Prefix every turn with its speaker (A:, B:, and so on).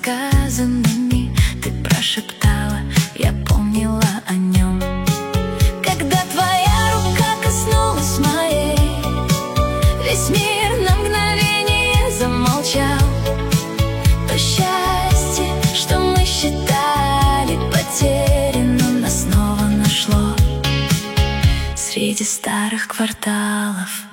A: несказанными ты прошептала, я помнила о нем. Когда твоя рука коснулась моей, весь мир на мгновение замолчал. То счастье, что мы считали потерянным, нас снова нашло среди старых кварталов.